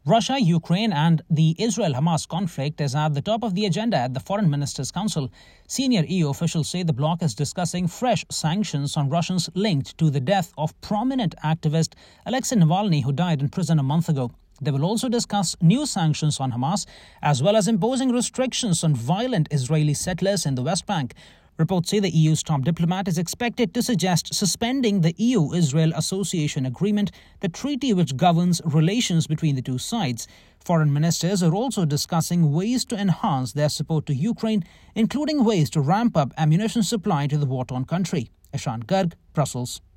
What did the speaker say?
Russia, Ukraine and the Israel-Hamas conflict is at the top of the agenda at the Foreign Ministers' Council. Senior EU officials say the bloc is discussing fresh sanctions on Russians linked to the death of prominent activist Alexei Navalny, who died in prison a month ago. They will also discuss new sanctions on Hamas, as well as imposing restrictions on violent Israeli settlers in the West Bank. Reports say the EU's top diplomat is expected to suggest suspending the EU-Israel Association Agreement, the treaty which governs relations between the two sides. Foreign ministers are also discussing ways to enhance their support to Ukraine, including ways to ramp up ammunition supply to the war-torn country. Ishan Garg, Brussels.